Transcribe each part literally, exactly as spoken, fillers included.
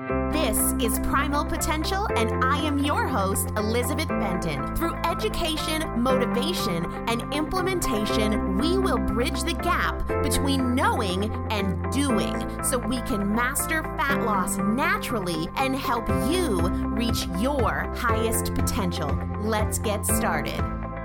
This is Primal Potential, and I am your host, Elizabeth Benton. Through education, motivation, and implementation, we will bridge the gap between knowing and doing so we can master fat loss naturally and help you reach your highest potential. Let's get started.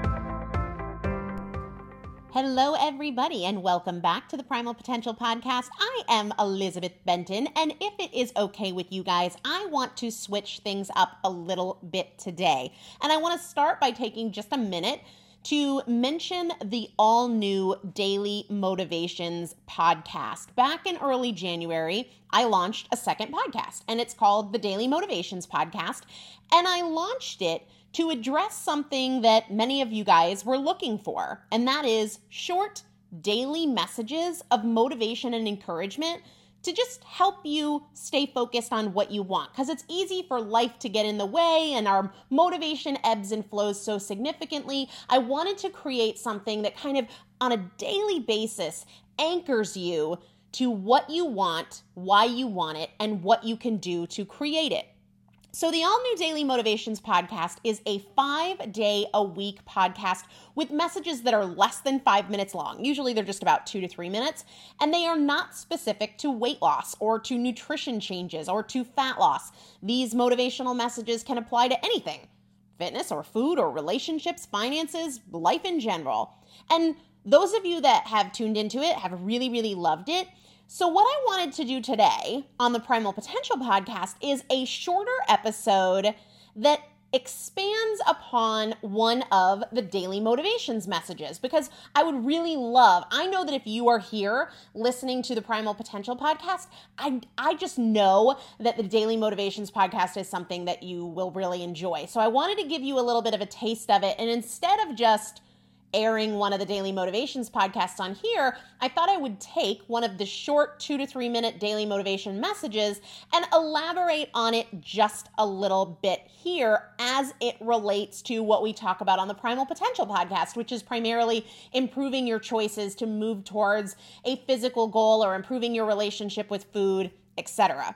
Hello, everybody, and welcome back to the Primal Potential Podcast. I am Elizabeth Benton, and if it is okay with you guys, I want to switch things up a little bit today. And I want to start by taking just a minute to mention the all-new Daily Motivations podcast. Back in early January, I launched a second podcast, and it's called the Daily Motivations Podcast, and I launched it to address something that many of you guys were looking for, and that is short daily messages of motivation and encouragement to just help you stay focused on what you want. Because it's easy for life to get in the way and our motivation ebbs and flows so significantly. I wanted to create something that kind of on a daily basis anchors you to what you want, why you want it, and what you can do to create it. So the all-new Daily Motivations Podcast is a five-day-a-week podcast with messages that are less than five minutes long. Usually they're just about two to three minutes, and they are not specific to weight loss or to nutrition changes or to fat loss. These motivational messages can apply to anything: fitness or food or relationships, finances, life in general. And those of you that have tuned into it have really, really loved it. So what I wanted to do today on the Primal Potential Podcast is a shorter episode that expands upon one of the daily motivations messages, because I would really love, I know that if you are here listening to the Primal Potential Podcast, I, I just know that the Daily Motivations Podcast is something that you will really enjoy. So I wanted to give you a little bit of a taste of it, and instead of just airing one of the Daily Motivations podcasts on here, I thought I would take one of the short two to three minute daily motivation messages and elaborate on it just a little bit here as it relates to what we talk about on the Primal Potential Podcast, which is primarily improving your choices to move towards a physical goal or improving your relationship with food, et cetera.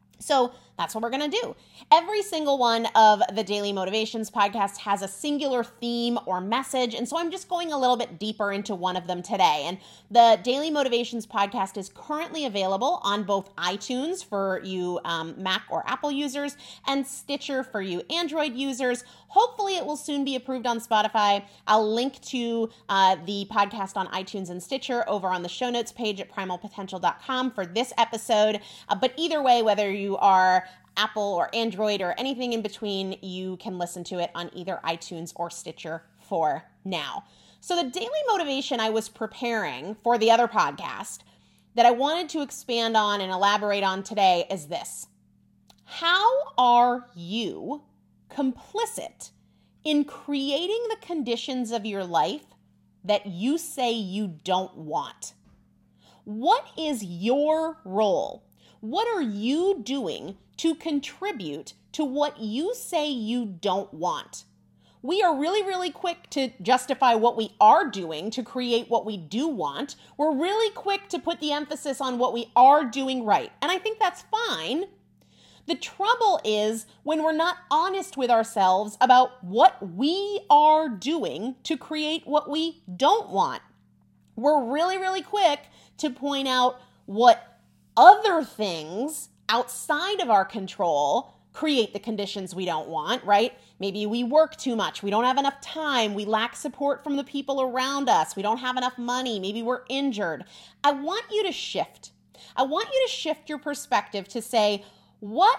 So that's what we're going to do. Every single one of the Daily Motivations podcast has a singular theme or message, and so I'm just going a little bit deeper into one of them today. And the Daily Motivations podcast is currently available on both iTunes for you um, Mac or Apple users and Stitcher for you Android users. Hopefully it will soon be approved on Spotify. I'll link to uh, the podcast on iTunes and Stitcher over on the show notes page at primal potential dot com for this episode. Uh, but either way, whether you are Apple or Android or anything in between, you can listen to it on either iTunes or Stitcher for now. So the daily motivation I was preparing for the other podcast that I wanted to expand on and elaborate on today is this: how are you complicit in creating the conditions of your life that you say you don't want? What is your role? What are you doing to contribute to what you say you don't want? We are really, really quick to justify what we are doing to create what we do want. We're really quick to put the emphasis on what we are doing right. And I think that's fine. The trouble is when we're not honest with ourselves about what we are doing to create what we don't want. We're really, really quick to point out what other things outside of our control create the conditions we don't want, right? Maybe we work too much. We don't have enough time. We lack support from the people around us. We don't have enough money. Maybe we're injured. I want you to shift. I want you to shift your perspective to say, what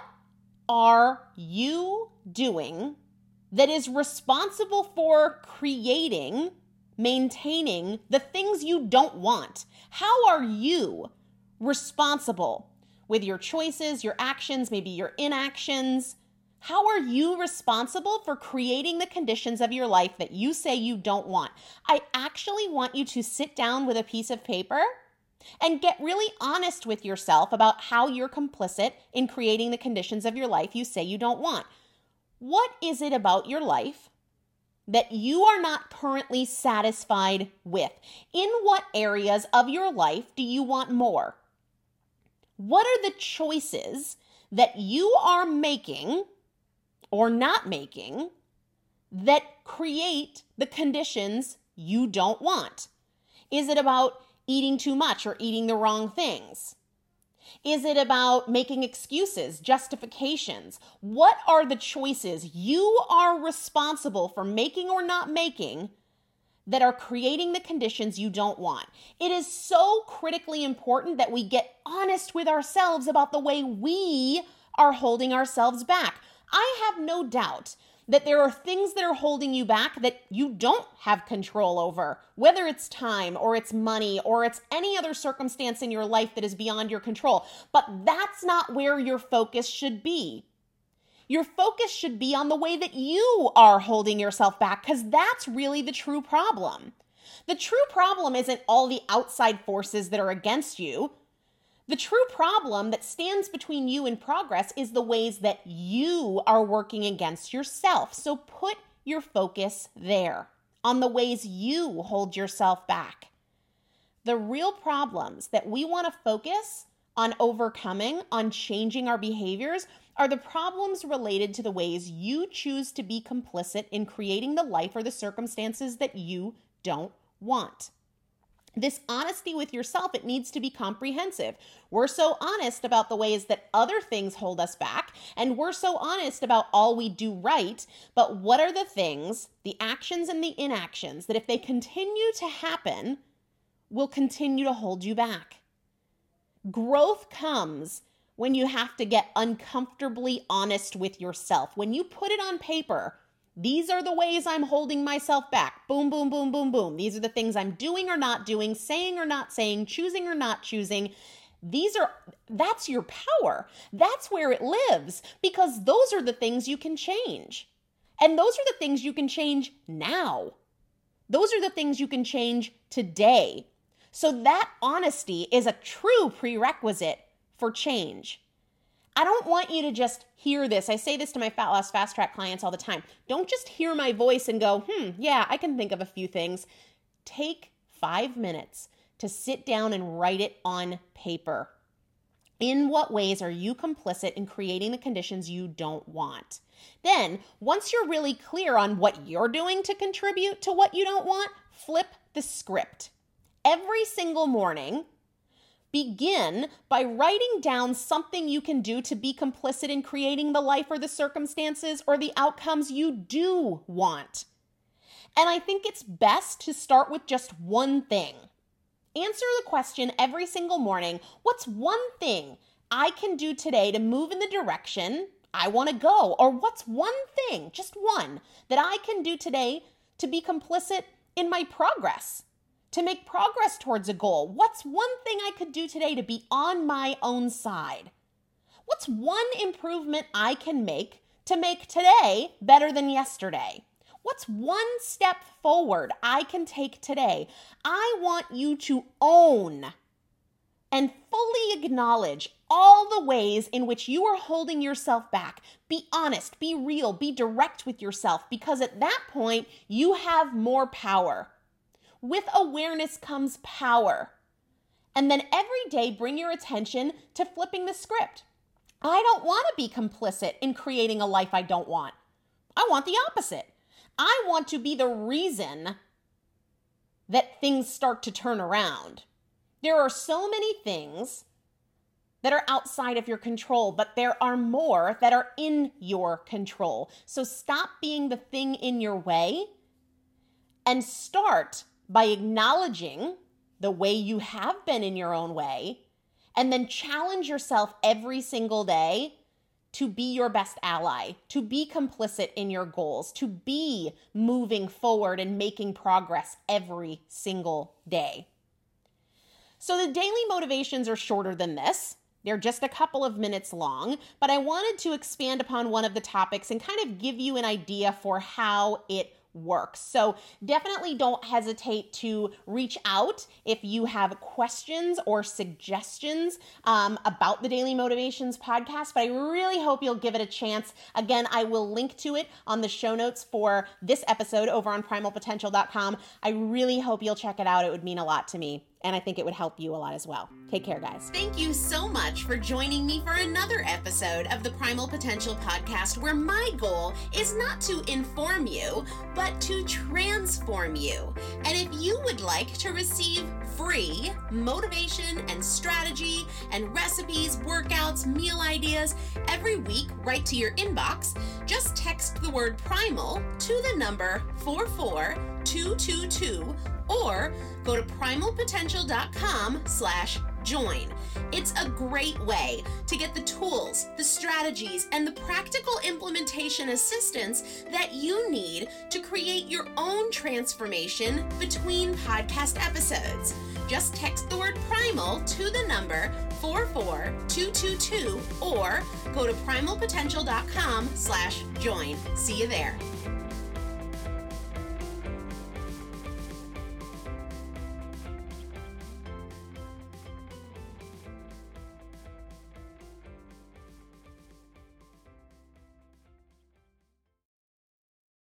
are you doing that is responsible for creating, maintaining the things you don't want? How are you responsible with your choices, your actions, maybe your inactions? How are you responsible for creating the conditions of your life that you say you don't want? I actually want you to sit down with a piece of paper and get really honest with yourself about how you're complicit in creating the conditions of your life you say you don't want. What is it about your life that you are not currently satisfied with? In what areas of your life do you want more? What are the choices that you are making or not making that create the conditions you don't want? Is it about eating too much or eating the wrong things? Is it about making excuses, justifications? What are the choices you are responsible for making or not making that are creating the conditions you don't want? It is so critically important that we get honest with ourselves about the way we are holding ourselves back. I have no doubt that there are things that are holding you back that you don't have control over, whether it's time or it's money or it's any other circumstance in your life that is beyond your control. But that's not where your focus should be. Your focus should be on the way that you are holding yourself back, because that's really the true problem. The true problem isn't all the outside forces that are against you. The true problem that stands between you and progress is the ways that you are working against yourself. So put your focus there, on the ways you hold yourself back. The real problems that we want to focus on overcoming, on changing our behaviors, are the problems related to the ways you choose to be complicit in creating the life or the circumstances that you don't want. This honesty with yourself, it needs to be comprehensive. We're so honest about the ways that other things hold us back, and we're so honest about all we do right, but what are the things, the actions and the inactions, that if they continue to happen, will continue to hold you back? Growth comes when you have to get uncomfortably honest with yourself. When you put it on paper, these are the ways I'm holding myself back. Boom, boom, boom, boom, boom. These are the things I'm doing or not doing, saying or not saying, choosing or not choosing. These are, that's your power. That's where it lives, because those are the things you can change. And those are the things you can change now. Those are the things you can change today. So that honesty is a true prerequisite for change. I don't want you to just hear this. I say this to my Fat Loss Fast Track clients all the time. Don't just hear my voice and go, hmm, yeah, I can think of a few things. Take five minutes to sit down and write it on paper. In what ways are you complicit in creating the conditions you don't want? Then, once you're really clear on what you're doing to contribute to what you don't want, flip the script. Every single morning, begin by writing down something you can do to be complicit in creating the life or the circumstances or the outcomes you do want. And I think it's best to start with just one thing. Answer the question every single morning, what's one thing I can do today to move in the direction I want to go? Or what's one thing, just one, that I can do today to be complicit in my progress? To make progress towards a goal? What's one thing I could do today to be on my own side? What's one improvement I can make to make today better than yesterday? What's one step forward I can take today? I want you to own and fully acknowledge all the ways in which you are holding yourself back. Be honest, be real, be direct with yourself, because at that point, you have more power. With awareness comes power. And then every day, bring your attention to flipping the script. I don't want to be complicit in creating a life I don't want. I want the opposite. I want to be the reason that things start to turn around. There are so many things that are outside of your control, but there are more that are in your control. So stop being the thing in your way and start by acknowledging the way you have been in your own way, and then challenge yourself every single day to be your best ally, to be complicit in your goals, to be moving forward and making progress every single day. So the daily motivations are shorter than this. They're just a couple of minutes long, but I wanted to expand upon one of the topics and kind of give you an idea for how it works. So definitely don't hesitate to reach out if you have questions or suggestions um, about the Daily Motivations podcast, but I really hope you'll give it a chance. Again, I will link to it on the show notes for this episode over on primal potential dot com. I really hope you'll check it out. It would mean a lot to me. And I think it would help you a lot as well. Take care, guys. Thank you so much for joining me for another episode of the Primal Potential Podcast, where my goal is not to inform you, but to transform you. And if you would like to receive free motivation and strategy and recipes, workouts, meal ideas every week right to your inbox, just text the word primal to the number four four two two two or go to primalpotential.com slash join. It's a great way to get the tools, the strategies, and the practical implementation assistance that you need to create your own transformation between podcast episodes. Just text the word primal to the number four four two two two or go to primalpotential.com slash join. See you there.